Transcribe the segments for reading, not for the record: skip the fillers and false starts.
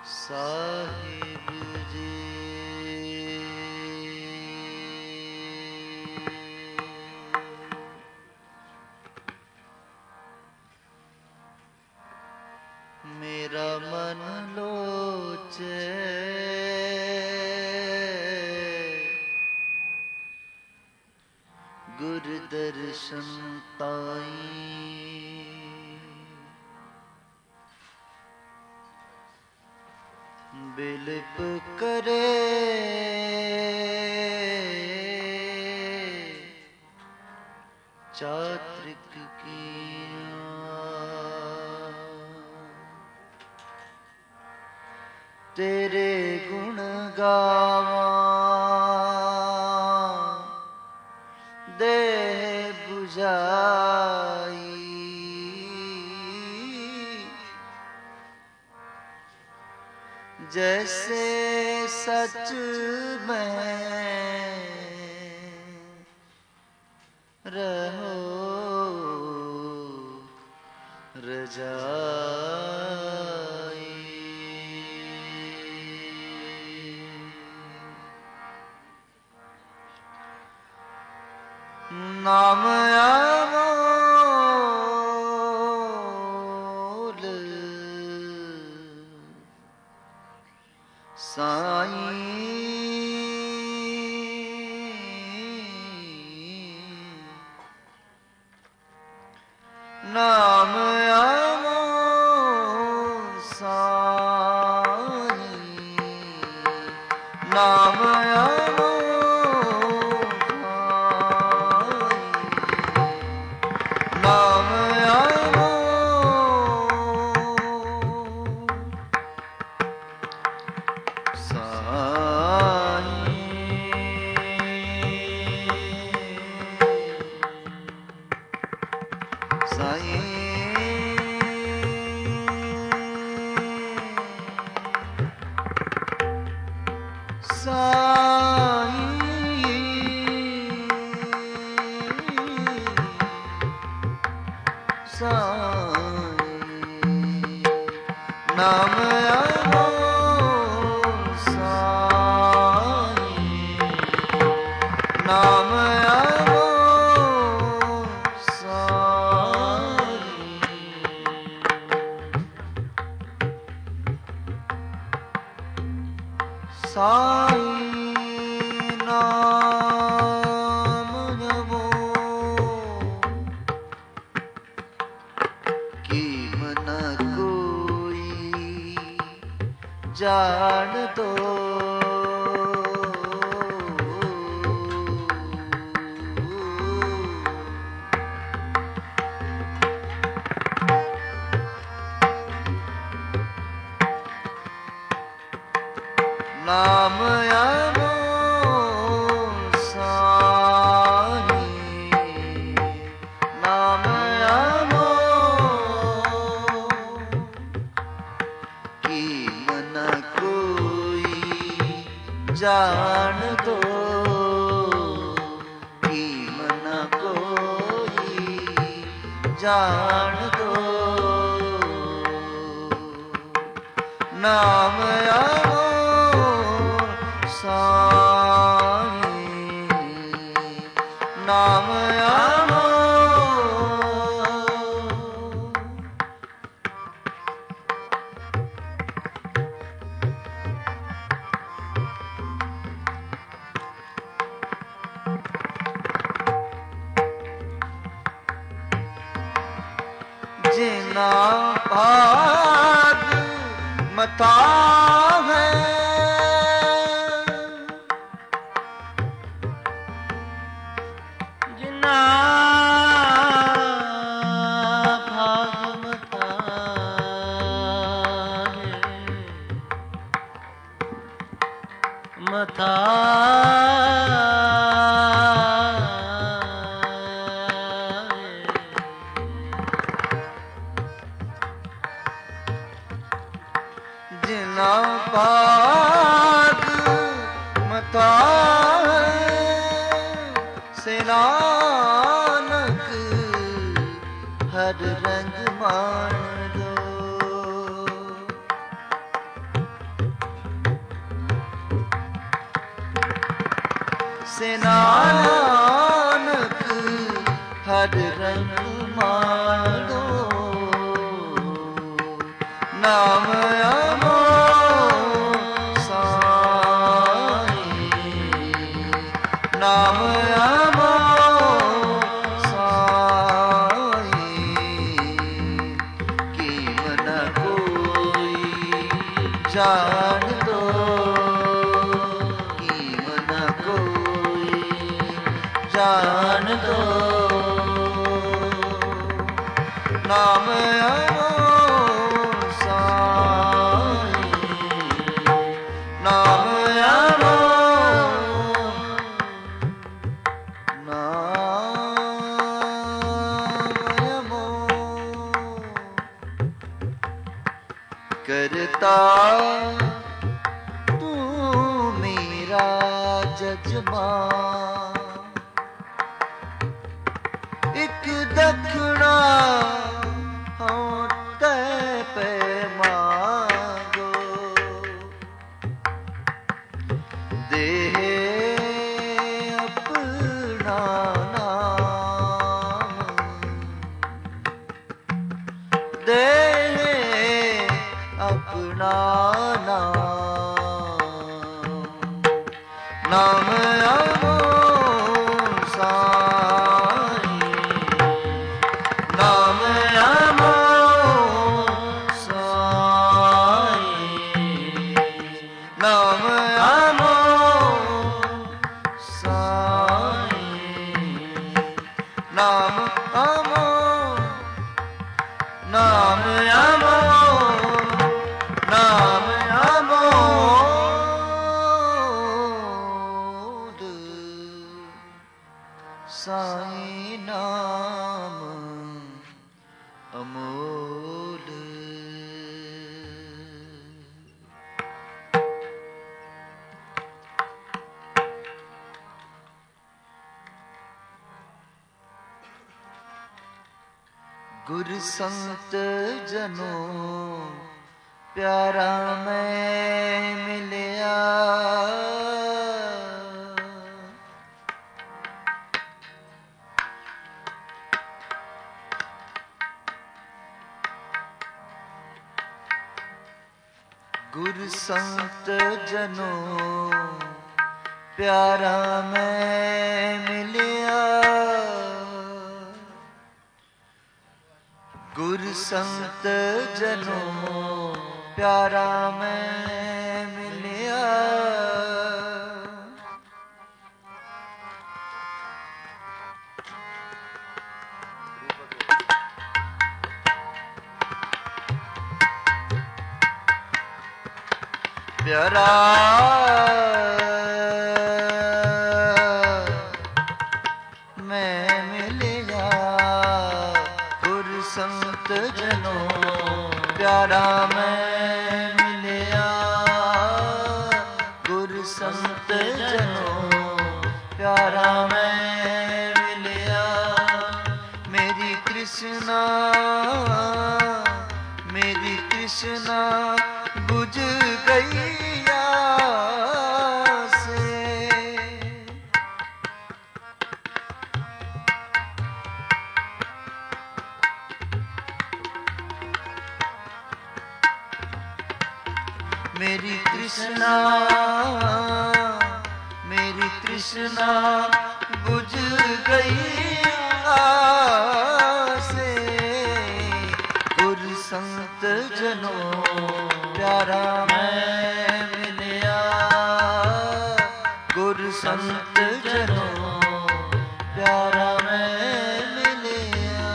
साहिब जी मेरा मन लोचे गुर दर्शन ताई बिलप करे चात्रिक किया तेरे गुण गावा देह बुझाई जैसे सच में रहो रजाई नाम अमोल साईं नाम अमोल साईं नाम नाम नाम अमोल साईं नाम अमोल साईं साईं नाम अमोल की मना जान दो नाम अमोल साईं नाम अमोल की मना जान दो कि मना कोई जान दो नाम अमोल साईं नाम अमोल जिना भाग मता है जिना भाग मता है मता जिना भाग मता से नानक हर रंग मान दो ਸੇ ਨਾਨਕ ਹਰ ਰੰਗ ਮਾਣੋ ਨਾਮ ਅਮੋਲ ਸਾਈ ਨਾਮ ਅਮੋਲ ਸਾਈ ਕੀਮਤ ਨ ਕੋਈ ਜਾਣ ਦੋ ਕੀਮਤ ਨ ਕੋਈ ਜਾਣ ਦੋ ਨਾਮ ਅਮੋਲ ਸਾਈ ਨਾਮ ਅਮੋਲ ਨਾਮ ਅਮੋਲ ਕਰਤਾ ਤੂੰ ਮੇਰਾ ਜਜਮਾਨ ਇੱਕ ਦਖਣਾ ਹਉ ਤੈ ਪੈ ਮਾਂਗੋ ਦੇਹ ਆਪਣਾ ਨਾਮ ਦੇਹ ਆਪਣਾ ਨਾਮ ਅਮੋਲ ਸਾਈ ਨਾਮ ਅਮੋਲ ਸਾਈ ਨਾਮ ਅਮੋਲ ਸਾਈ ਨਾਮ ਅਮੋਲ ਨਾਮ ਅਮੋਲ ਨਾਮ ਅਮੋਲ ਸਾਈ ਨਾਮ ਅਮੋਲ ਗੁਰ ਸੰਤ ਜਨੋ ਪਿਆਰਾ ਮੈਂ ਮਿਲਿਆ ਗੁਰ ਸੰਤ ਜਨੋ ਪਿਆਰਾ ਮੈਂ ਮਿਲਿਆ ਗੁਰ ਸੰਤ ਜਨੋ ਪਿਆਰਾ ਮੈਂ ਮਿਲਿਆ ਪਿਆਰਾ ਮੈਂ ਮਿਲਿਆ ਗੁਰ ਸੰਤ ਜਨੋ ਪਿਆਰਾ ਮੈਂ ਮਿਲਿਆ ਗੁਰ ਸੰਤ ਜਨੋ ਪਿਆਰਾ ਮੈਂ ਮਿਲਿਆ ਮੇਰੀ ਕ੍ਰਿਸ਼ਨਾ ਬੁਝ ਗਈ ਆਸੇ ਮੇਰੀ ਤ੍ਰਿਸ਼ਨਾ ਬੁਝ ਗਈ ਆਸੇ ਗੁਰ ਸੰਤ ਜਨੋ ਪਿਆਰਾ ਮੈਂ ਮਿਲਿਆ ਗੁਰ ਸੰਤ ਜਨੋ ਪਿਆਰਾ ਮੈਂ ਮਿਲਿਆ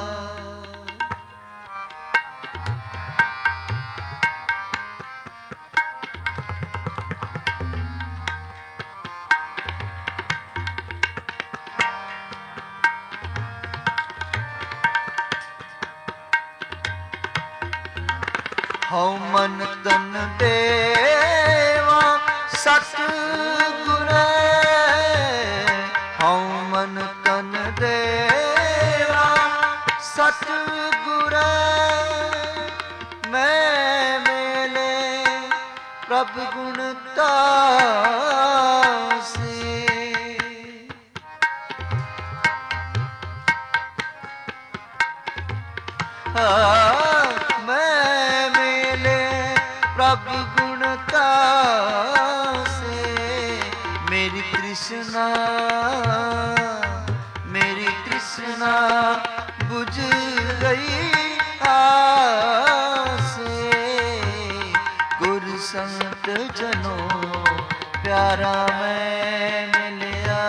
ਹਉ ਮਨ ਤਨ ਦੇਵਾ ਸਤਿਗੁਰੇ ਹਉ ਮਨ ਤਨ ਦੇਵਾ ਸਤਿਗੁਰੇ ਮੈਂ ਮੇਲੇ ਪ੍ਰਭ ਗੁਣ ਤਾਸੇ मैं मिले प्रभु गुण तासे, मेरी तृष्णा बुझ गई आसे। गुर संत जनों प्यारा मैं मिलिया,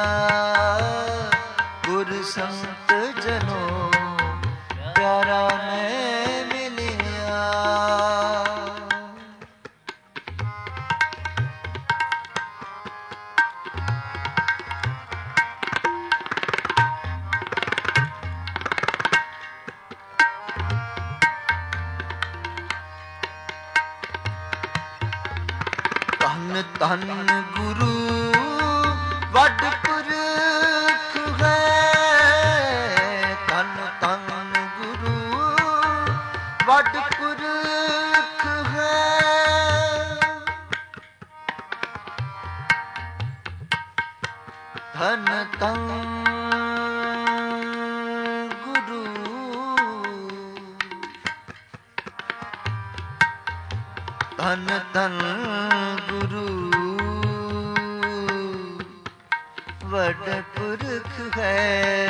गुर संत जनों प्यारा मैं मिलिया। धन धन गुरु वड पुरख है, धन धन गुरु वड पुरख है। धन धन गुरु धन धन गुरु वड पुरख है।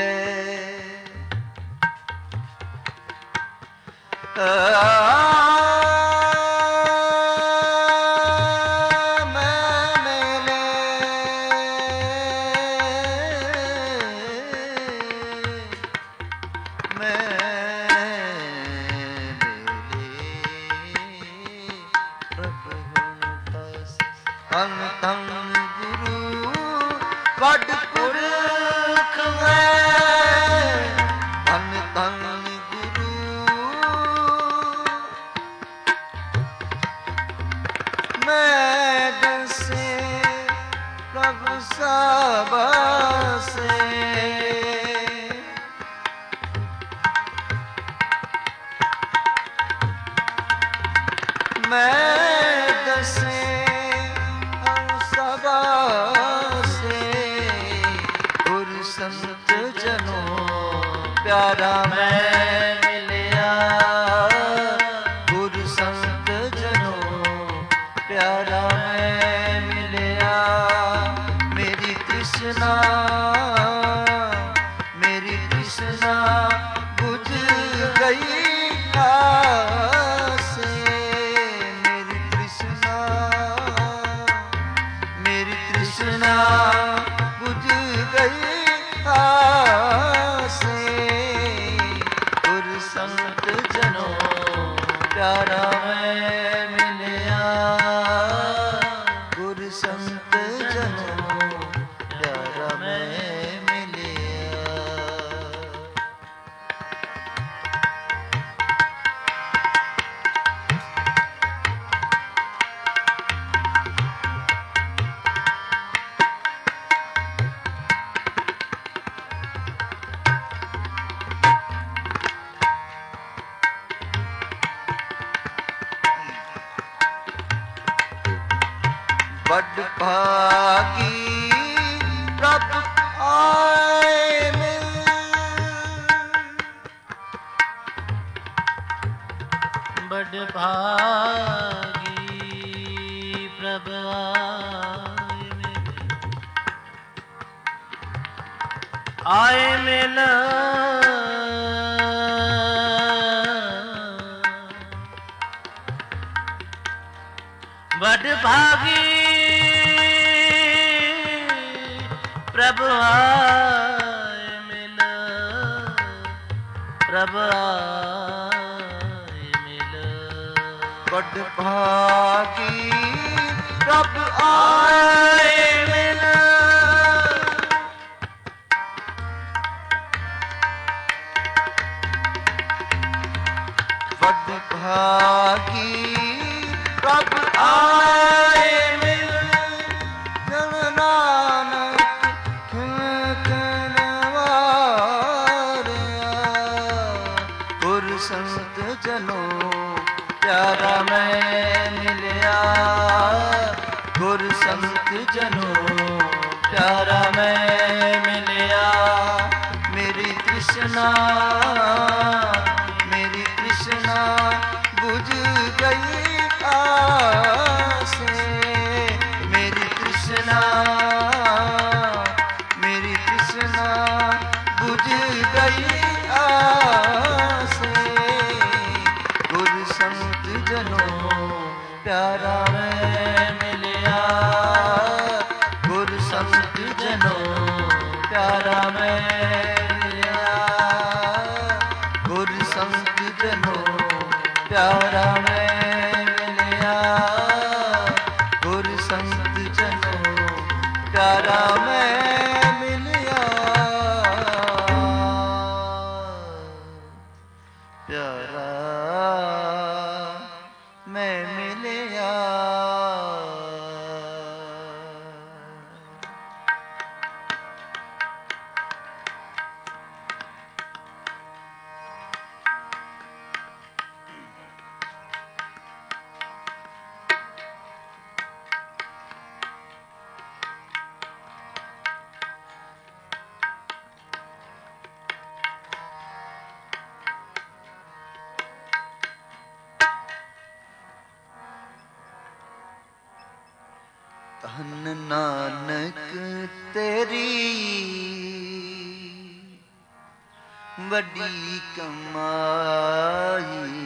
धन धन गुरु वड पुरख है, धन धन गुरु मैं दसे प्रभु सबसे। मैं दसे संत जनों प्यारा मैं मिलिया, गुरु संत जनों प्यारा मैं मिलिया। मेरी तृष्णा बुझ गई आसे, मेरी तृष्णा बुझ गई आसे। गुर संत जनों प्यारा मैं मिलिया, गुर संत जनों प्यारा मैं मिलिया। बड़ भागी प्रभु आए मिल, बड़ भागी प्रभु आए मिल। बड़ भागी प्रभु आए मिल, प्रभु आए मिल। बड़ भागी प्रभु आए मिल, बड़ भागी प्रभु आए मिल। जन नानक गुर संत जनों प्यारा मैं मिलिया, गुर संत जनों प्यारा मैं मिलिया। मेरी तृष्णा ਧੰਨ ਨਾਨਕ ਤੇਰੀ ਵੱਡੀ ਕਮਾਈ,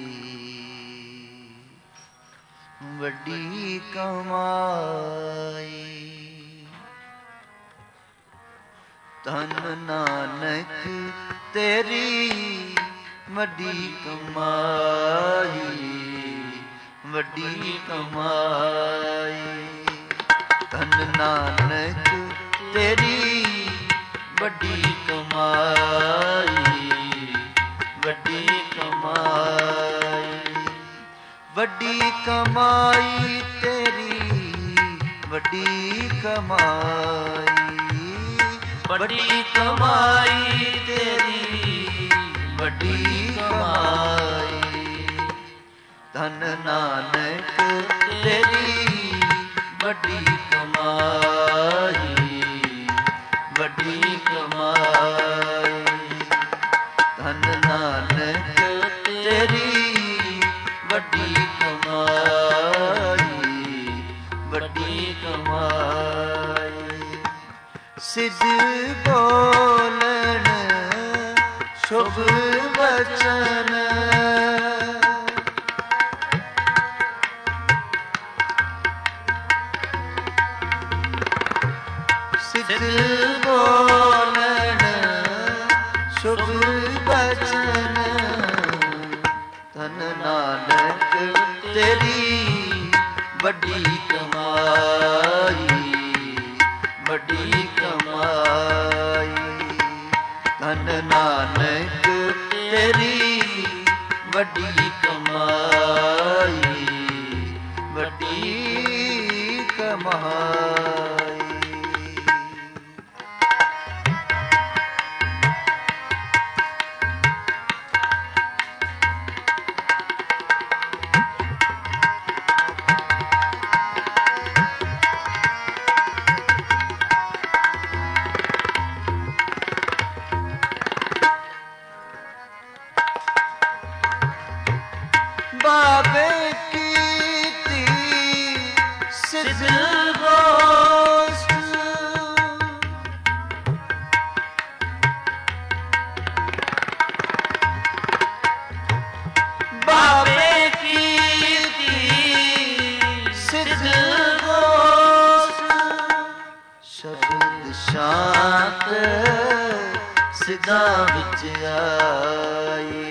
ਵੱਡੀ ਕਮਾਈ। ਧੰਨ ਨਾਨਕ ਤੇਰੀ ਵੱਡੀ ਕਮਾਈ, ਵੱਡੀ ਕਮਾਈ। ਧੰਨ ਨਾਨਕ ਤੇਰੀ ਵੱਡੀ ਕਮਾਈ, ਵੱਡੀ ਕਮਾਈ। ਵੱਡੀ ਕਮਾਈ ਤੇਰੀ ਵੱਡੀ ਕਮਾਈ, ਵੱਡੀ ਕਮਾਈ ਤੇਰੀ ਵੱਡੀ ਕਮਾਈ। ਧੰਨ ਨਾਨਕ ਤੇਰੀ ਵੱਡੀ ਕਮਾਈ, ਵੱਡੀ ਕਮਾਈ। ਧੰਨ ਨਾਨਕ ਤੇਰੀ ਵੱਡੀ ਕਮਾਈ, ਵੱਡੀ ਕਮਾਈ। ਸਿੱਧ ਬੋਲਣ ਸ਼ੁਭ ਬਚਨ, ਸਿੱਧ ਬੋਲਣ ਸ਼ੁਭ ਬਚਨ। ਧੰਨ ਨਾਨਕ ਤੇਰੀ ਵੱਡੀ ਕਮਾਈ, ਵੱਡੀ ਕਮਾਈ। ਧੰਨ ਨਾਨਕ ਤੇਰੀ ਵੱਡੀ ਕਮਾਈ, ਵੱਡੀ ਕਮਾਈ। ਬਾਬੇ ਕੀਤੀ ਸਿੱਧ ਗੋਸ਼ਟ, ਬਾਬੇ ਕੀਤੀ ਸਿੱਧ ਗੋਸ਼ਟ। ਸ਼ਬਦ ਸ਼ਾਂਤ ਸਿੱਧਾ ਵਿੱਚ ਆਈ,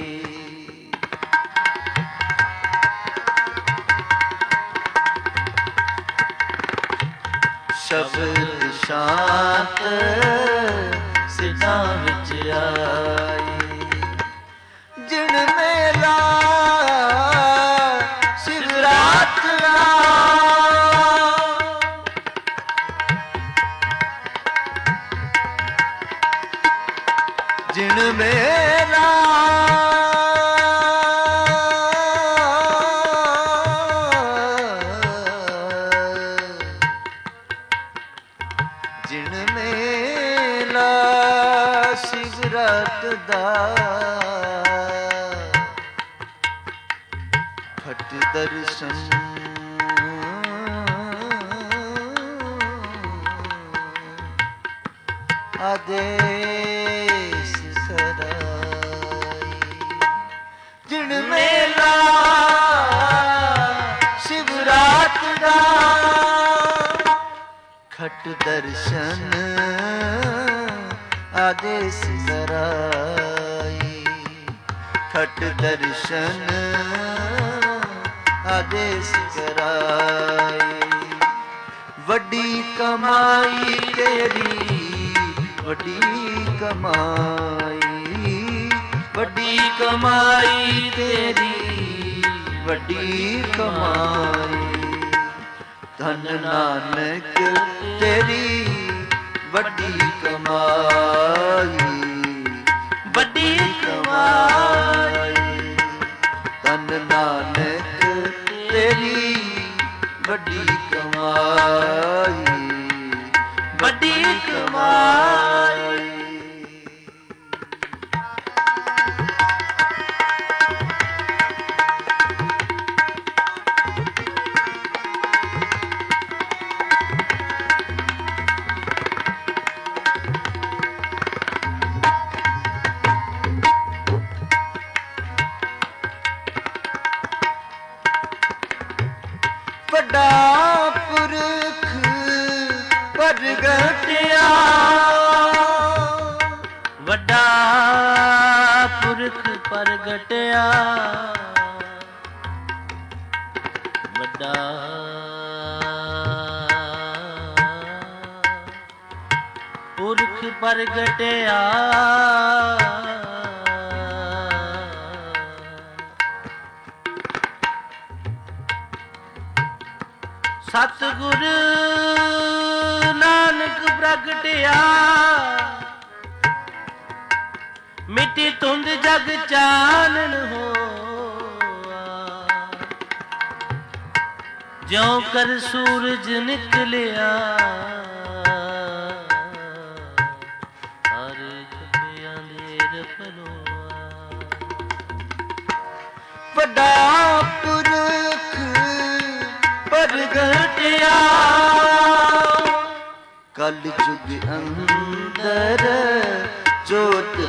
ਸ਼ਬਦ ਸ਼ਾਂਤ ਸਿੱਧਾ ਵਿੱਚ ਆਈ। ਜਿਣ ਮੇਲਾ ਸ਼ਿਵਰਾਤ ਜਿਣ ਮੇਲਾ ਜਿਣ ਮੇਲਾ ਸ਼ਿਵਰਾਤ ਦਾ ਖਟ ਦਰਸ਼ਨ ਆਦੇਸ ਸਰਾਈ। ਜਿਣ ਮੇਲਾ ਸ਼ਿਵਰਾਤ ਦਾ ਖਟ ਦਰਸ਼ਨ ਆਦੇਸ ਸਰਾਈ, ਖਟ ਦਰਸ਼ਨ ਆਦੇਸ ਕਰਾਈ। ਵੱਡੀ ਕਮਾਈ ਤੇਰੀ ਵੱਡੀ ਕਮਾਈ, ਵੱਡੀ ਕਮਾਈ ਤੇਰੀ ਵੱਡੀ ਕਮਾਈ। ਧੰਨ ਨਾਨਕ ਤੇਰੀ ਵੱਡੀ ਕਮਾਈ, ਵੱਡੀ ਕਮਾਈ। ਧੰਨ ਨਾਨਕ ਤੇਰੀ ਵੱਡੀ ਕਮਾਈ, ਵੱਡੀ ਕਮਾਈ। ਵੱਡਾ ਪੁਰਖ ਪ੍ਰਗਟਿਆ, ਵੱਡਾ ਪੁਰਖ ਪ੍ਰਗਟਿਆ, ਵੱਡਾ ਪੁਰਖ ਪ੍ਰਗਟਿਆ। ਸਤਿਗੁਰ ਨਾਨਕ ਪ੍ਰਗਟਿਆ, ਮਿੱਟੀ ਧੁੰਦ ਜਗ ਚਾਨਣ ਹੋਆ, ਜਿਉ ਕਰ ਸੂਰਜ ਨਿਕਲਿਆ, ਹਰ ਛਪਿਆ ਅੰਧੇਰ ਪਲੋਆ। ਵੱਡਾ ਪੁਰਖ ਪ੍ਰਗਟਿਆ, ਕਲ ਯੁਗ ਅੰਦਰ ਜੋਤ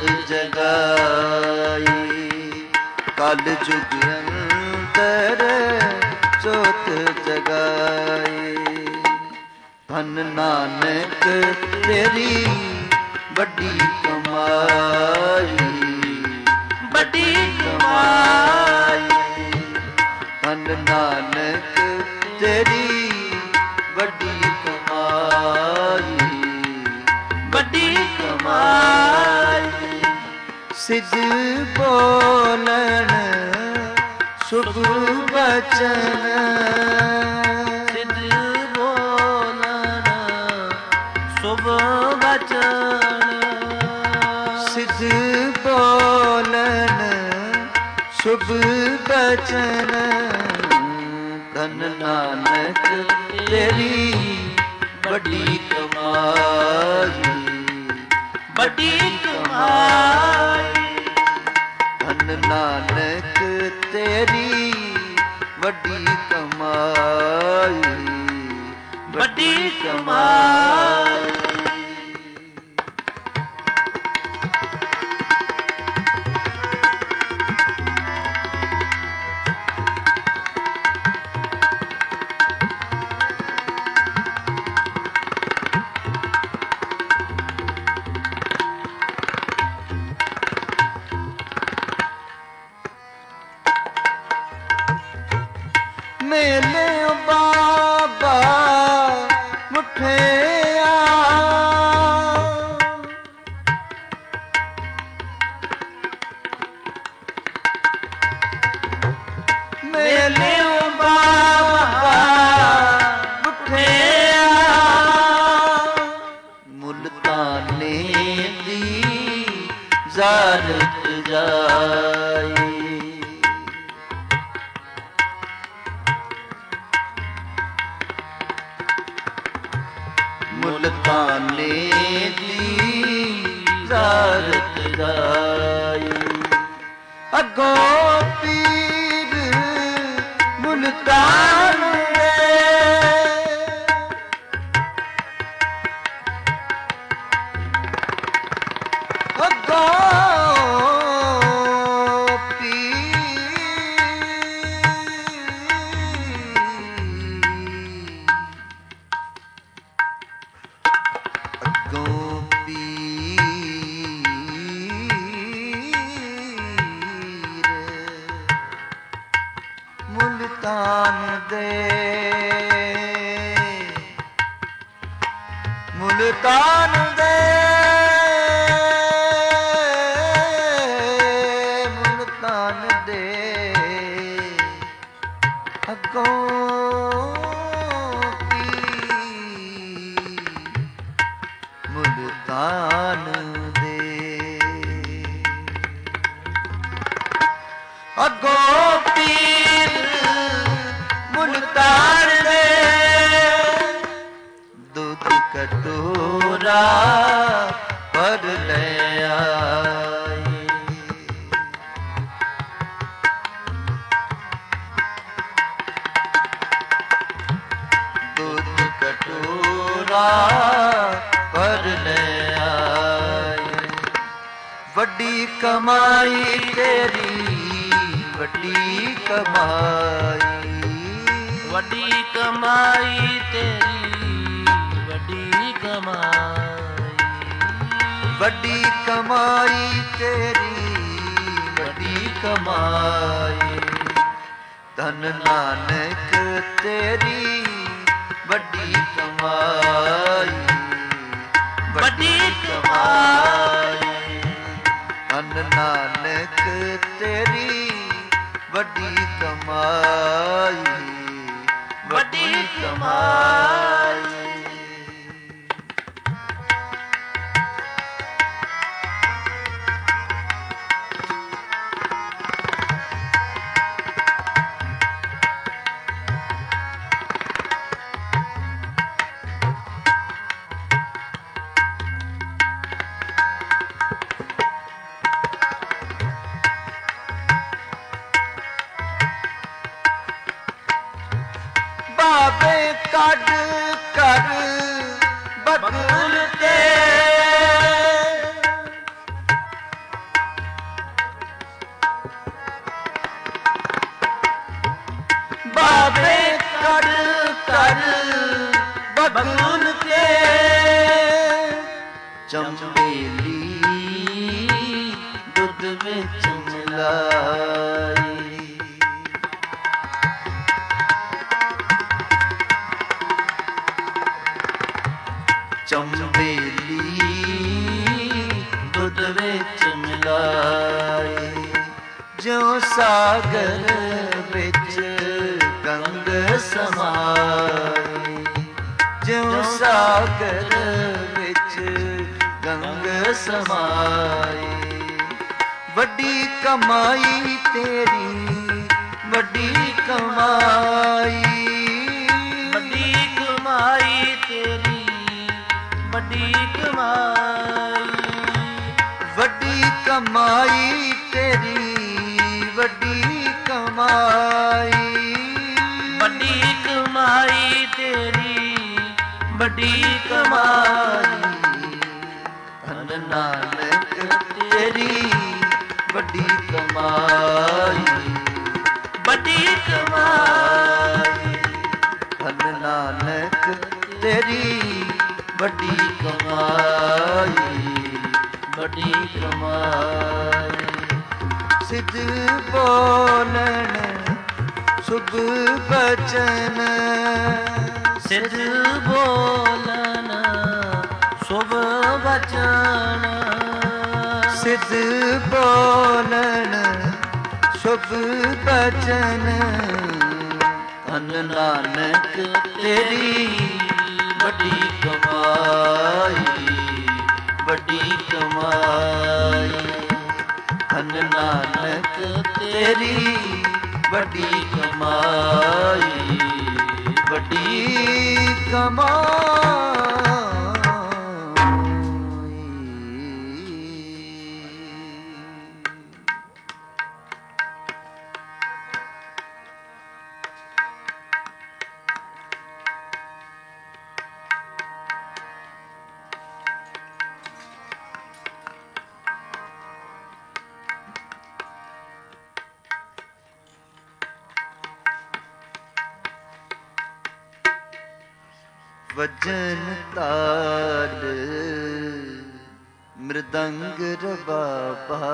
ਜਗਾਈ, ਕਲ ਯੁਗ ਅੰਦਰ ਜੋਤ ਜਗਾਈ। ਧਨ ਨਾਨਕ ਤੇਰੀ ਵੱਡੀ ਕਮਾਈ, ਵੱਡੀ ਕਮਾਈ। ਧਨ ਨਾਨਕ ਤੇਰੀ ਵੱਡੀ ਕਮਾਈ, ਵੱਡੀ ਕਮਾਈ। ਸਿੱਧ ਬੋਲਣ ਸੁਭ ਬਚਨ, ਸਿੱਧ ਬੋਲਣ ਸੁਭ ਬਚਨ, ਸਿੱਧ ਬੋਲਣ ਸੁਭ ਬਚਨ। ਧਨ ਨਾਨਕ ਤੇਰੀ ਵੱਡੀ ਕਮਾਈ, ਵੱਡੀ ਕਮਾਈ। ਧਨ ਨਾਨਕ ਤੇਰੀ ਵੱਡੀ ਕਮਾਈ, ਵੱਡੀ ਕਮਾਈ। ਮੇਲੇ ਬਾਬਾ ਮੁਠਿਆ, ਮੇਲੇ ਬਾਬਾ ਮੁਠਿਆ। ਮੁਲਤਾਨੇ ਦੀ ਜ਼ਾਰਤ ਜਾਈ, ਮੁਲਤਾਨੇ ਦੀ ਜ਼ਾਰਤ ਜਾਈ। ਅੱਗੋਂ ਪੀਰ ਮੁਲਤਾਨ ਦੇ, ਅੱਗੋਂ ਮੁਲਤਾਨ ਦੇ, ਮੁਲਤਾਨ ਦੇ, ਮੁਲਤਾਨ ਦੇ। ਅੱਗੋਂ ਮੁਲਤਾਨ ਦੇ, ਅੱਗੋਂ ਪੀਰ ਮੁਲਤਾਨ ਦੇ। ਦੁੱਧ ਕਟੋਰਾ ਭਰ ਲੈ ਆਈ, ਦੁੱਧ ਕਟੋਰਾ ਭਰ ਲੈ ਆਈ। ਵੱਡੀ ਕਮਾਈ ਤੇਰੀ, ਵੱਡੀ ਕਮਾਈ, ਵੱਡੀ ਵੱਡੀ ਕਮਾਈ ਤੇਰੀ, ਵੱਡੀ ਕਮਾਈ, ਵੱਡੀ ਕਮਾਈ ਤੇਰੀ, ਵੱਡੀ ਕਮਾਈ। ਧਨ ਨਾਨਕ ਤੇਰੀ ਵੱਡੀ ਕਮਾਈ, ਵੱਡੀ ਕਮਾਈ। ਧਨ ਨਾਨਕ ਤੇਰੀ ਵੱਡੀ ਕਮਾਈ, ਵੱਡੀ ਕਮਾਈ। ਬਾਬੇ ਕੱਢ ਕਰ ਬਗੁਲ ਤੇ, ਬਾਬੇ ਕੱਢ ਕਰ ਬਗੁਲ ਤੇ। ਚੰਬੇਲੀ ਦੁੱਧ ਵਿੱਚ ਮਿਲਾਈ, ਚੰਬੇਲੀ ਦੁੱਧ ਵਿੱਚ ਮਿਲਾਈ। ਜਿਉ ਸਾਗਰ ਵਿੱਚ ਗੰਗ ਸਮਾਈ, ਜਿਉ ਸਾਗਰ ਵਿੱਚ ਗੰਗ ਸਮਾਈ। ਵੱਡੀ ਕਮਾਈ ਤੇਰੀ ਵੱਡੀ ਕਮਾਈ, ਵੱਡੀ ਕਮਾਈ ਤੇਰੀ, ਵੱਡੀ ਕਮਾਈ। ਵੱਡੀ ਕਮਾਈ ਤੇਰੀ ਵੱਡੀ ਕਮਾਈ, ਵੱਡੀ ਕਮਾਈ ਤੇਰੀ, ਵੱਡੀ ਕਮਾਈ। ਧਨ ਨਾਨਕ ਤੇਰੀ ਵੱਡੀ ਕਮਾਈ, ਵੱਡੀ ਕਮਾਈ। ਧਨ ਨਾਨਕ ਤੇਰੀ ਵੱਡੀ ਕਮਾਈ, ਵੱਡੀ ਕਮਾਈ। ਸਿੱਧ ਬੋਲਣ ਸੁਭ ਬਚਨ, ਸਿੱਧ ਬੋਲਨ ਸੁਭ ਬਚਨ, ਸਿੱਧ ਬੋਲਣ ਸੁਭ ਬਚਨ। ਧਨ ਨਾਨਕ ਤੇਰੀ ਵੱਡੀ ਕਮਾਈ, ਵੱਡੀ ਕਮਾਈ। ਧਨ ਨਾਨਕ ਤੇਰੀ ਵੱਡੀ ਕਮਾਈ, ਵੱਡੀ ਕਮਾਈ। ਵਜਨ ਤਾਲ ਮ੍ਰਿਦੰਗ ਰਬਾਬਾ,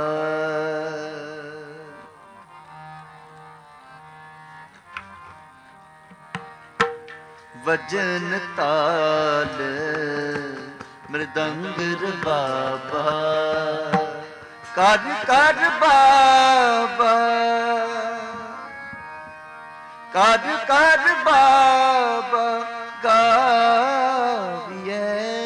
ਵਜਨ ਤਾਲ ਮ੍ਰਿਦੰਗ ਰਬਾਬਾ। ਕਰ ਕਰ ਬਾਬਾ, ਕਰ ਕਰ ਬਾਬਾ ਗਾਵੀਐ।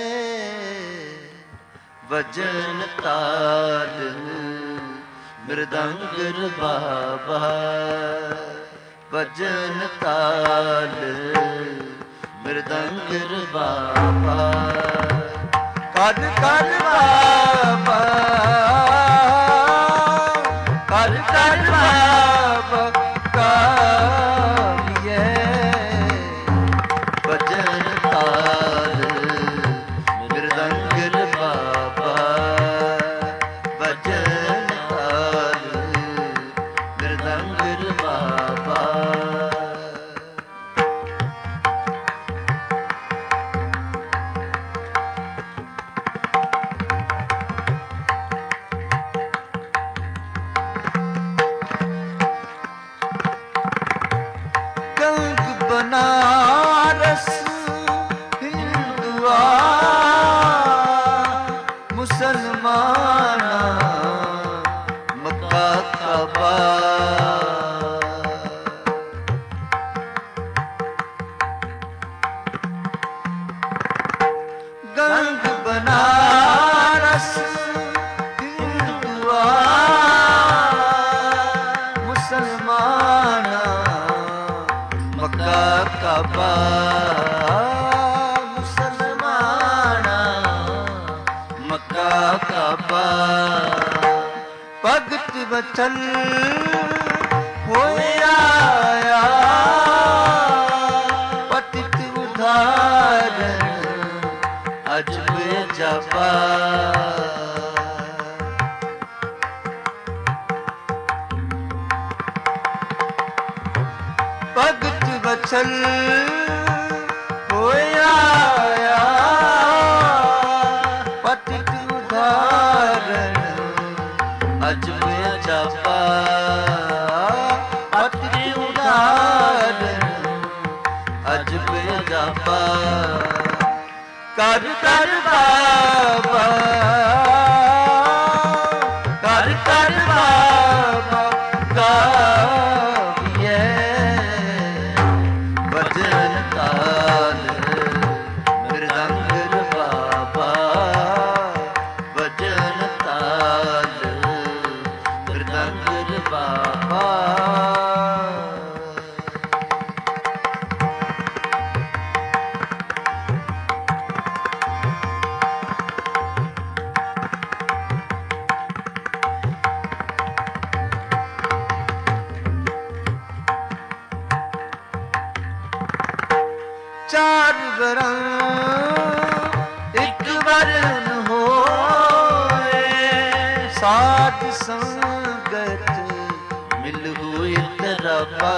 ਵਜਨ ਤਾਲ ਮ੍ਰਿਦੰਗ ਰਬਾਬਾ, ਵਜਨ ਤਾਲ ਮ੍ਰਿਦੰਗ ਰਬਾਬਾ। ਕਰ ਕਰ ਬਾਬਾ, ਕਰ ਕਰ ਬਾਬਾ ਗਾਵੀਐ। ਵਜਨ ਤਾਲ ਮ੍ਰਿਦੰਗ ਰਬਾਬਾ, ਵਜਨ ਤਾਲ ਮ੍ਰਿਦੰਗ ਰਬਾਬਾ। ਵਚਨ ਹੋਇਆ ਆਇਆ ਪਤਿਤ ਉਧਾਰਨ ਅਜਬ ਅਜਬਾ ਭਗਤ ਵਚਨ ਹੋਇਆ ਆਇਆ ਪਤਿਤ ਉਧਾਰਨ ਅਜਬ ਅਜਬਾ ਪਤਿਤ ਉਧਾਰਨ ਅਜਬ ਅਜਬਾ ਕਰ ਕਰ ਬਾਬਾ ਕਰ ਕਰ ਬਾਬਾ ਗਾਵੀਏ ਭਜਨ ਤਾਲ ਮਿਰਦੰਗ ਬਾਬਾ ਭਜਨ ਤਾਲ ਮਿਰਦੰਗ ਬਾਬਾ ਚਾਰ ਵਰਨ ਇੱਕ ਵਰਨ ਹੋਏ ਸਾਧ ਸੰਗਤ ਮਿਲ ਹੋਏ ਤਰਪਾ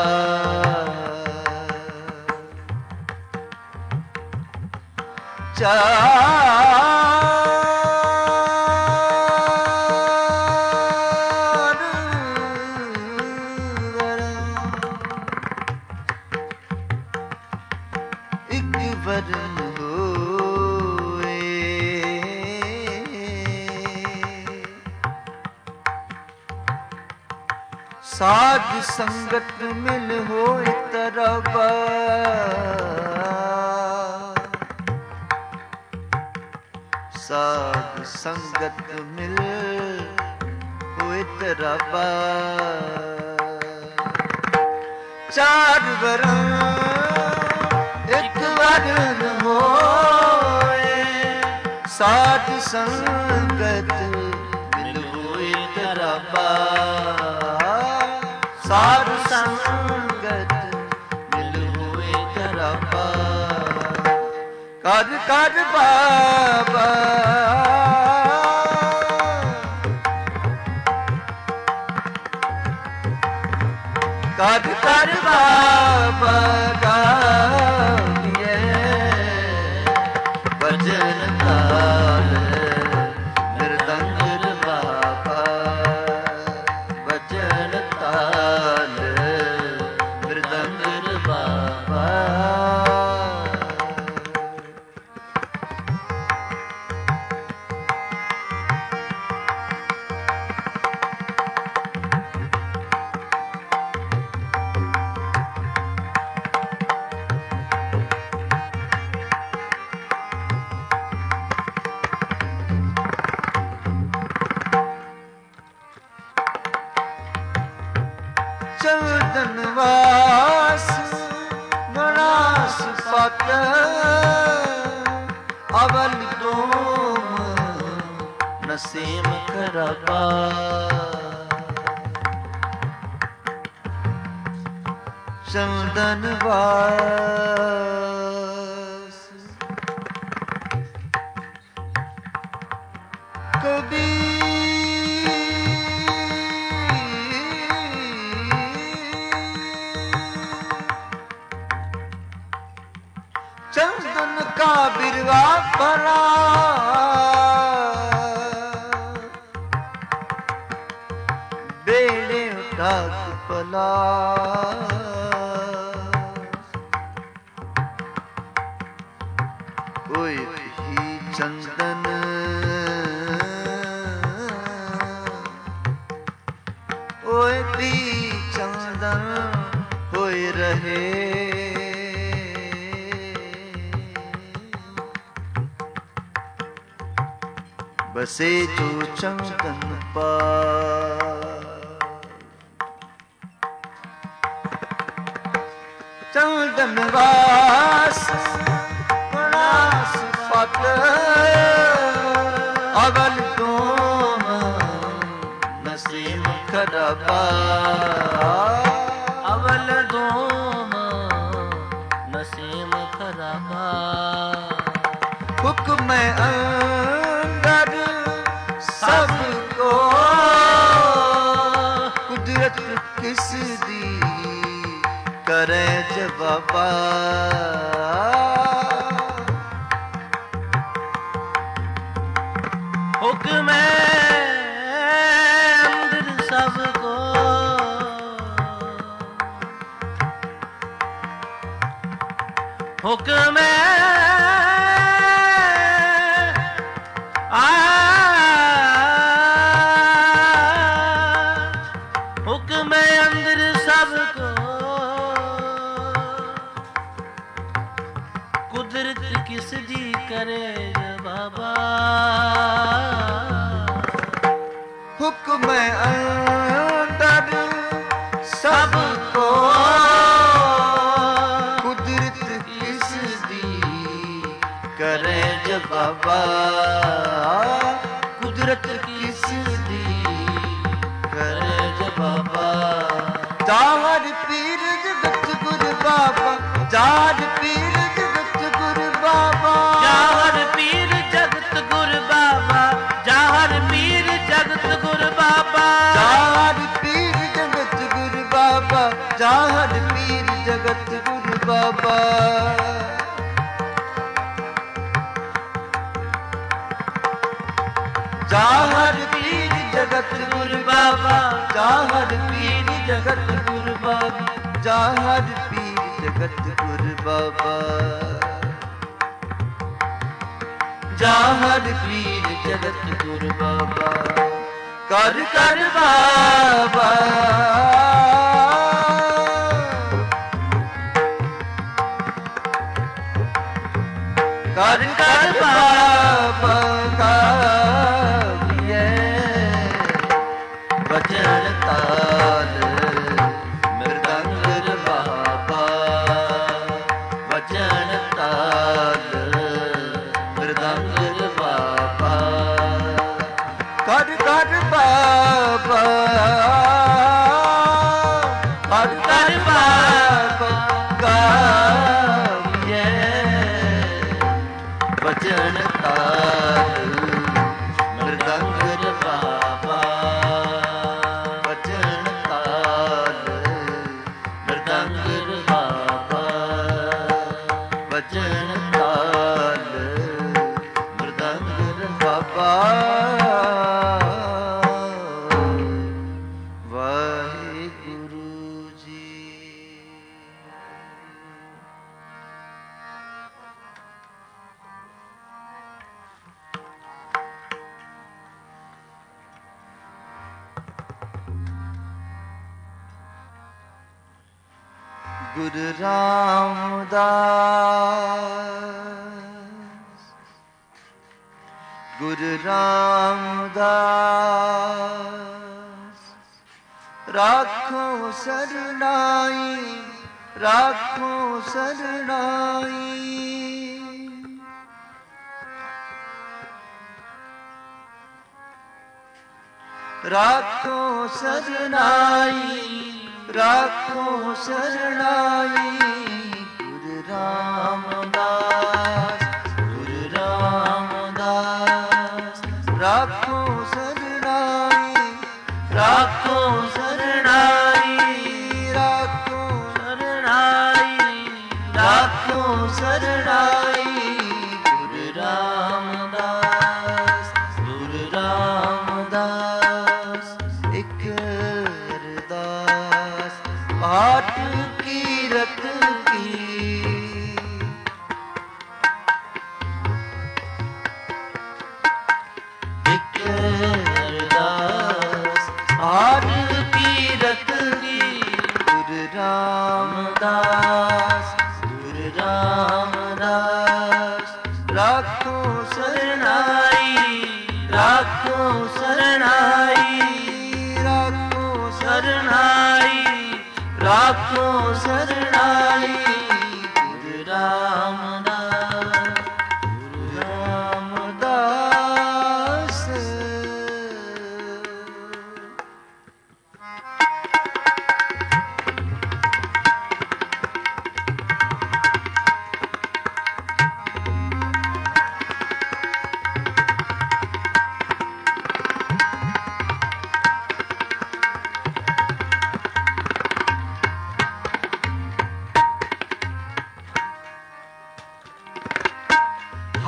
ਚਾਰ ਇੱਕ ਵਰਨ ਹੋਏ ਸਾਧ ਸੰਗਤ ਮਿਲ ਹੋਏ ਤਰਬਾ ਸਾਧ ਸੰਗਤ ਮਿਲ ਹੋਏ ਤਰਬਾ ਚਾਰ ਵਰਨ ਇੱਕ ਵਰਨ ਹੋਏ ਸਾਧ ਸੰਗਤ ਮਿਲ ਹੋਏ ਤਰਬਾ ਸਾਧ ਸੰਗਤ ਮਿਲ ਹੋਏ ਤਰਬਾ ਕਰ ਕਰ ਬਾਬਾ ਕਰ ਕਰ ਬਾਬਾ ਗਾਵੀਏ ਭਜਨ ਤਾਲ ਮਿਰਦੰਗ ਬਾਬਾ ਭਜਨ ਤਾਲ ਮਿਰਦੰਗ ਬਾਬਾ ਚੰਦਨਵਾਸ ਮਨਾਸ ਪਤ ਅਵਲ ਤੋਮ ਨਸੀਮ ਖਰਬਾ ਚੰਦਨਵਾਸ ਕਬੀ चंदन का बिरवा भला बेड़े उठाक पला कोई भी चंदन ओए भी चंदन होए रहे बसे जो चंदन पार चंदन वास मनास पत अवल तोम नसीम खरा ਪ੍ਰੇਮ ਖਰਾਬਾ। ਹੁਕਮ ਅੰਦਰ ਸਭ ਕੋ, ਕੁਦਰਤ ਕਿਸ ਦੀ ਕਰੇ ਜਵਾਬਾ। ਹੁਕਮ ਅੰਦਰ ਸਭ ਕੋ, ਹੁਕਮ ਹੁਕਮ ਅੰਦਰ ਸਭ ਕੋ, ਕੁਦਰਤ ਕਿਸ ਦੀ ਕਰੇ ਜਵਾਬਾ। ਹੁਕਮ ਅੰਦਰ ਸਭ ਕੋ, ਕੁਦਰਤ ਕਿਸ ਦੀ ਕਰੇ ਜਵਾਬਾ। ਕੁਦਰਤ ਕਿਸ ਦੀ ਕਰੇ ਜਵਾਬਾ। ਜਾਹਰ ਪੀਰ ਜਗਤ ਗੁਰ ਬਾਬਾ, ਜਾਹਰ ਪੀਰ ਜਗਤ ਗੁਰ ਬਾਬਾ, ਜਾਹਰ ਪੀਰ ਜਗਤ ਗੁਰ ਬਾਬਾ, ਜਾਹਰ ਪੀਰ ਜਗਤ ਗੁਰ ਬਾਬਾ, ਜਾਹਰ ਪੀਰ ਜਗਤ ਗੁਰ ਬਾਬਾ, ਜਾਹਰ ਪੀਰ ਜਗਤ ਗੁਰ ਬਾਬਾ। ਜਾਹਰ ਪੀਰ ਜਗਤ ਗੁਰ ਬਾਬਾ, ਜਾਹਰ ਪੀਰ ਜਗਤ ਗੁਰ ਬਾਬਾ, ਜਾਹਰ ਪੀਰ ਜਗਤ ਗੁਰ ਬਾਬਾ, ਜਾਹਰ ਪੀਰ ਜਗਤ ਗੁਰ ਬਾਬਾ। ਕਰ ਕਰ ਬਾਬਾ, ਕਰ ਕਰ ਬਾਬਾ ਕਾਵੀਏ, ਬਚਨ ਤਾਲ ਮਿਰਦੰਗ ਬਾਬਾ, ਬਚਨ ਤਾਲ ਮਿਰਦੰਗ ਬਾਬਾ। ਕਰ ਕਰ ਬਾਬਾ, ਕਰ ਕਰ ਬਾਬਾ ਕਾਵੀਏ, ਬਚਨ ਤਾਲ ਮਿਰਦੰਗ ਬਾਬਾ, ਬਚਨ ਤਾਲ ਮਿਰਦੰਗ ਬਾਬਾ, ਬਚਨ ਤਾਲ ਮਿਰਦੰਗ ਬਾਬਾ। ਵਾਹਿਗੁਰੂ ਜੀ। ਗੁਰੂ ਰਾਮਦਾਸ, ਗੁਰੂ ਰਾਮਦਾਸ, ਰਾਖੋ ਸਰਨਾਈ, ਰਾਖੋ ਸਰਨਾਈ। ਰਾਖੋ ਸਰਨਾਈ, ਰਾਖੋ ਸਰਨਾਈ। ਗੁਰੂ ਰਾਮਦਾਸ, ਗੁਰੂ ਰਾਮਦਾਸ, ਰਾਖੋ ਸਰਨਾਈ, ਰਾਖੋ ਸਰਨਾਈ, ਰਾਖੋ ਸਰਨਾਈ, ਰਾਖੋ ਸਰਨਾਈ। ਗੁਰੂ ਰਾਮਦਾਸ, ਗੁਰੂ ਰਾਮਦਾਸ, ਇਕ ਅਰਦਾਸ ਪਾਠ ਕੀਰਤ ਕੀ। ਇਕ ਅਰਦਾਸ ਪਾਠ ਕੀਰਤ ਕੀ। ਗੁਰੂ ਰਾਮਦਾਸ, ਗੁਰੂ ਰਾਮਦਾਸ, ਰਾਖੋ ਸਰਨਾਈ, ਰਾਖੋ ਸਰਨਾਈ, ਰਾਖੋ ਸਰਨਾਈ, ਰਾਖੋ ਸਰਨਾਈ। ਗੁਰੂ ਰਾਮਦਾਸ, ਗੁਰੂ ਰਾਮਦਾਸ।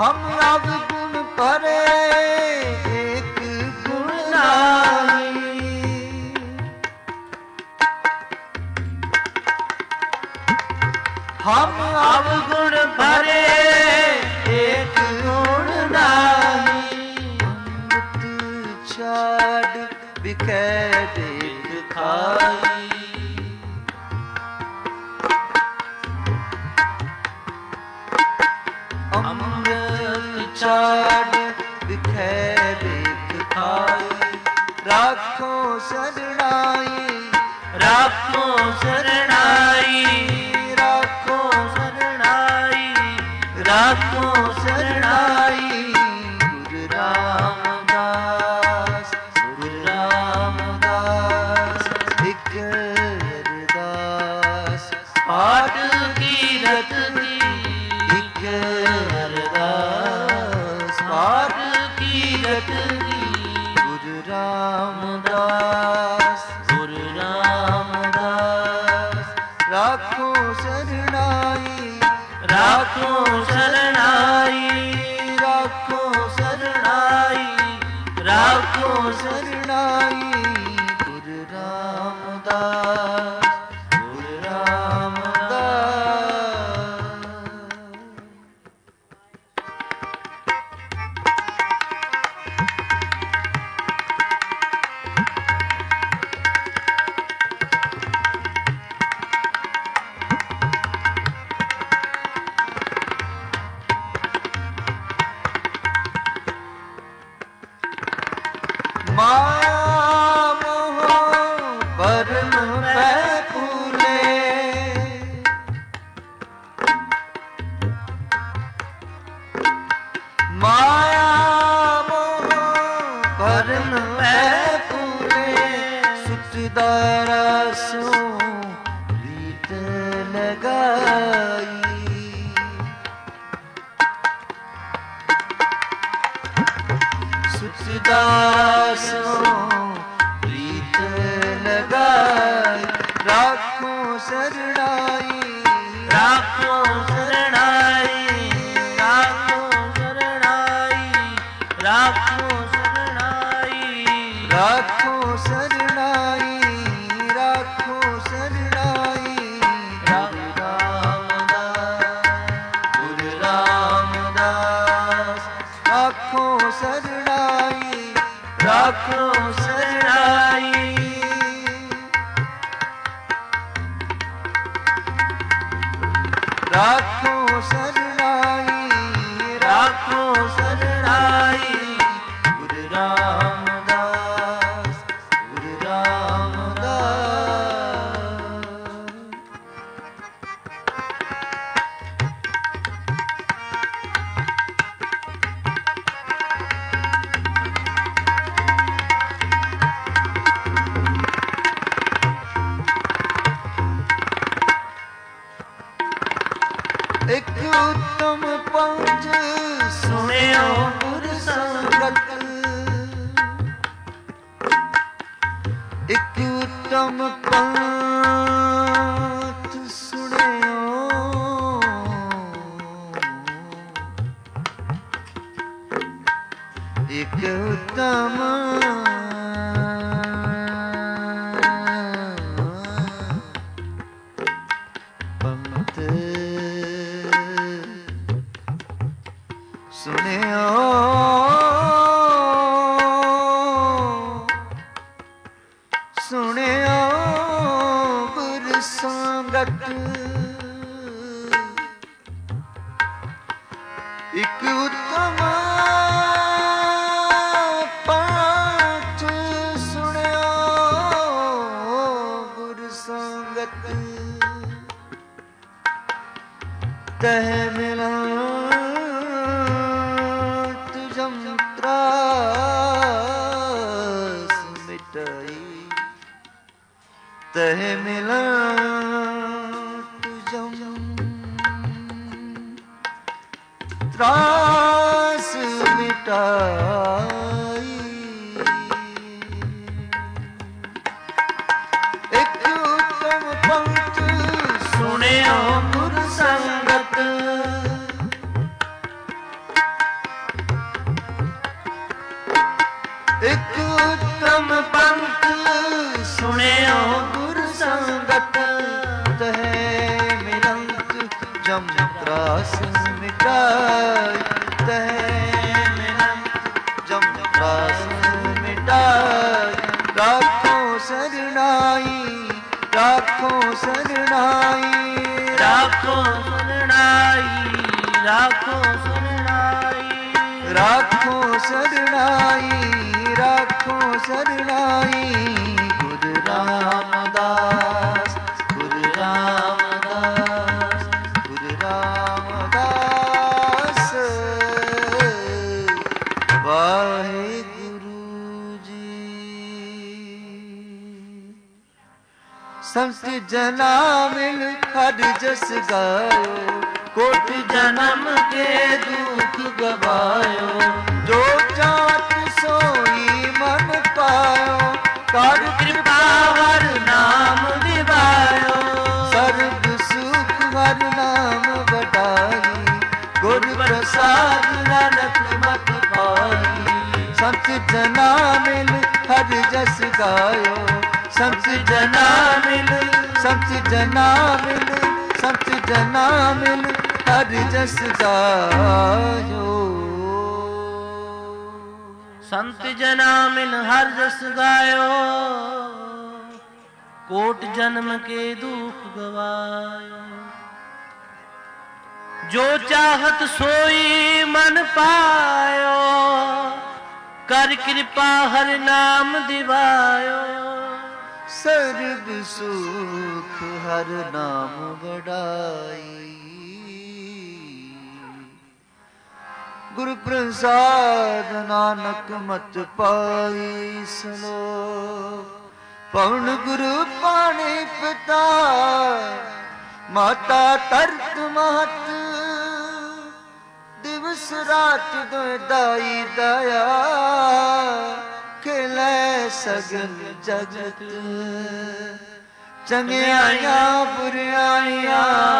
हम अवगुण परे एक गुण नाई। हम अवगुण परे एक गुण नाई। अमृत छाड़ बिकै देख खाई। अमृत छाड़ बिकै देख खाई। राखो शरणाई, राखो शरणाई, राखो शरणाई, राखो शरणाई। गुरु रामदास, गुरु रामदास, एक अरदास पाठ कीरत दी। एक अरदास पाठ कीरत दी। गुरु रामदास, गुरु रामदास, राखो शरणाई, राखो शरणाई, राखो शरणाई, राखो शरणाई। गुरु रामदास, गुरु रामदास। माया मोह भरम पै फूले। माया मोह भरम पै फूले। सुतदारा सो रीत लगाई। सुतदास प्रीत लगाई। राखो शरणाई, राखो शरणाई, राखो शरणाई, राखो शरणाई, राखो शरणाई, राखो शरणाई। गुरु रामदास, गुरु रामदास, राखो शरणाई, राखो शरणाई। राखो शरणाई, राखो शरणाई। गुरु रामदास, गुरु रामदास। एक उत्तम पंच सुनियो गुर संगत। एक उत्तम पंच सुनियो। एक उत्तम पंथ सुनियो। सुनियो गुर संगत। एक उत्तम पाठ सुनियो गुर संगत। तह मिला तुझम त्रास मिटाई। तह मिला तुझम त्रास मिटाई। एक उत्तम पंथ सुनियो गुर संगत। मिटाई तह जम त्रास मिटाई राखो शरणाई राखो शरणाई राखो शरणाई राखो शरणाई राखो शरणाई राखो शरणाई गुरु रामदास गुरु रामदास गुरु रामदास वाहेगुरु जी। संत जना मिल हर जस गायो कोट जन्म के दुख गवायो जो चाहत सोई मन पायो कर कृपा हर नाम दिवायो सर्व सुख हर नाम बढ़ाई गुर प्रसाद नानक मत पाई संत जना मिल हर जस गायो संत जना मिल संत जना मिल संत जना मिल हर जस गायो संत जना मिल हर जस गायो कोट जन्म के दुख गवायो जो चाहत सोई मन पायो कर कृपा हर नाम दिवायो सर्व सुख हर नाम बढ़ाई गुरु प्रसाद नानक मत पाई सुनो पवन गुरु पाणी पिता माता तरत महत दिवस रात दो दाई दया खिलै सगल जगत चंगियाया बुराइया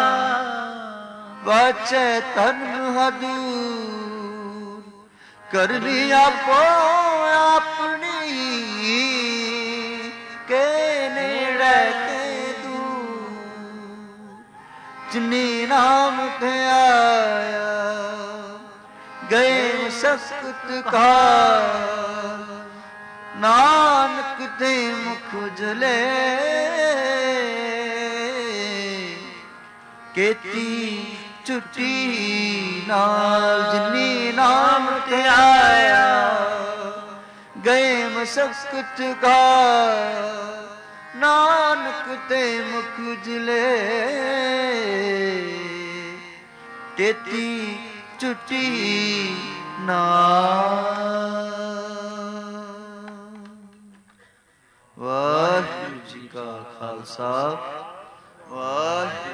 वाचे तन हदूर करनी आपो अपनी के नेड़े ते दूर जिनी नाम ते आया गए सख्त का नानक ते मुख जले केती छुट्टी नाल जिनी नाम ते आया गए मशक्कत का नानक ते मुख जले केती छुट्टी नाल। वाहिगुरू जी का खालसा वाहिगुरू